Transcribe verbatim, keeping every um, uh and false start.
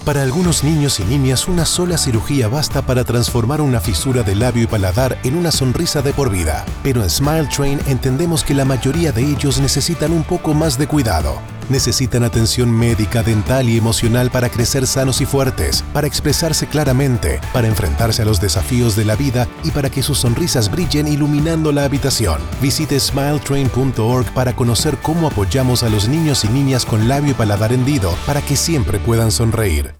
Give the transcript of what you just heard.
Para algunos niños y niñas, una sola cirugía basta para transformar una fisura de labio y paladar en una sonrisa de por vida. Pero en Smile Train entendemos que la mayoría de ellos necesitan un poco más de cuidado. Necesitan atención médica, dental y emocional para crecer sanos y fuertes, para expresarse claramente, para enfrentarse a los desafíos de la vida y para que sus sonrisas brillen iluminando la habitación. Visite smile train punto org para conocer cómo apoyamos a los niños y niñas con labio y paladar hendido para que siempre puedan sonreír.